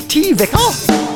Multivicker.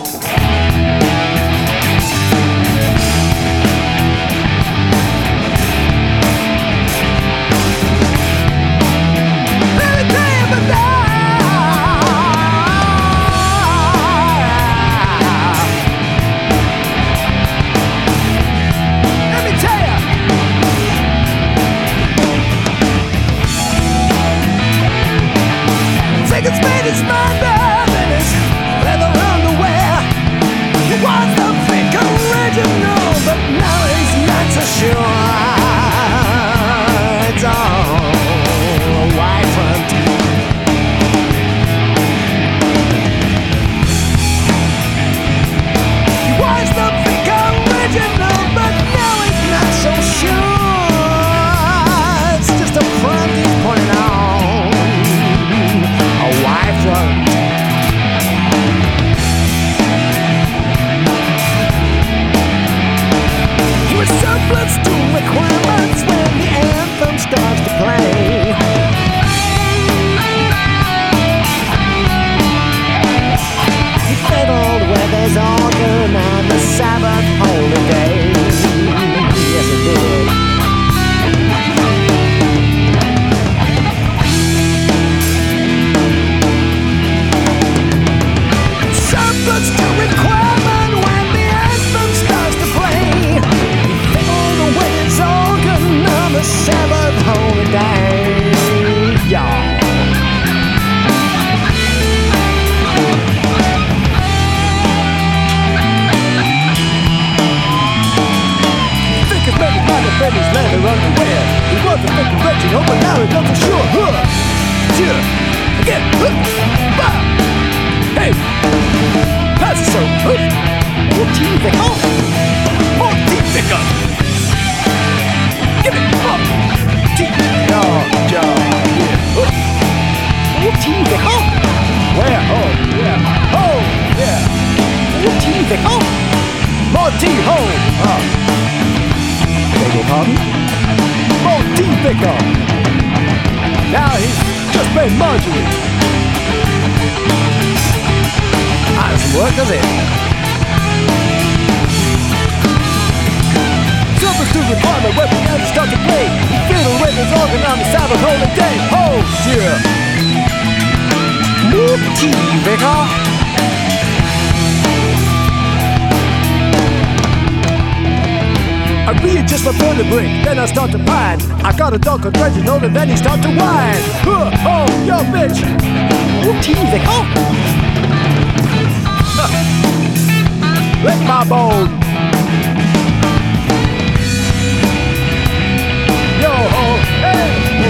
It's made his mind up in his leather underwear. He was the fake original, but now he's not so sure. It's all a white front. He was the fake original, but now he's not so sure. It's just a front he's putting on. He was surplus to requirements when the anthem starts to play. He fiddled with his organ on the Sabbath holiday. Yes, he did. Surplus to requirement when the anthem starts to play. He fiddled away his organ on the Sabbath holiday. Y'all. Think his baby might have been his leather underwear. He was a thinking original, but now he doesn't sure. Sure. Again. Bah. Hey! Pass it so! Multivicker! Multivicker! Give it! Multivicker! Where? Oh, yeah! Oh, yeah! Multivicker! Multi-ho! Beg your pardon? Multivicker! Now he's just been Marjorie! That doesn't work, does it? Surface to requirement when the anthem starts to play. Fiddle with his organ on the Sabbath holiday. Oh, dear. Multivicker. I read just my vertebrae, then I start to pine. I got a dog original and then he start to whine. Oh, yo, bitch. Multivicker. Lick my bone. Yo ho, hey.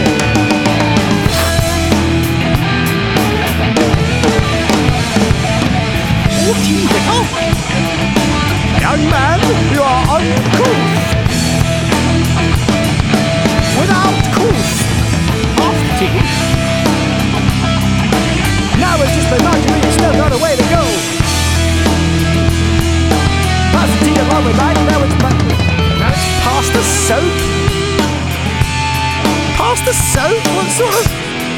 Multivicker. Young man, you are uncouth. Without couth. Off teeth. Now it's just been Marjorie and still got a way to go. Past the tea along with light, now it's past the soap? Past the soap? What sort of...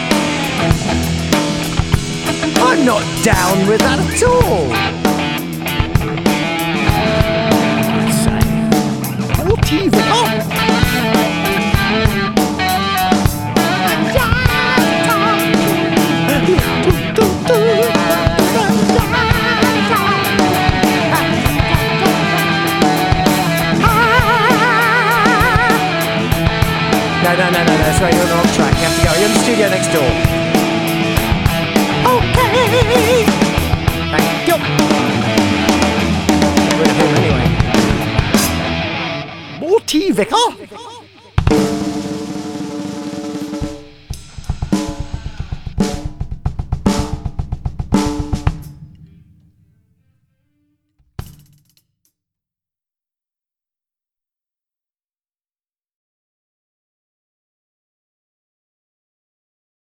I'm not down with that at all. Let's say, Multivicker. No, sorry, you're on the wrong track. You have to go. You're in the studio next door. Okay. Thank you. Get rid of him anyway. Multivicker.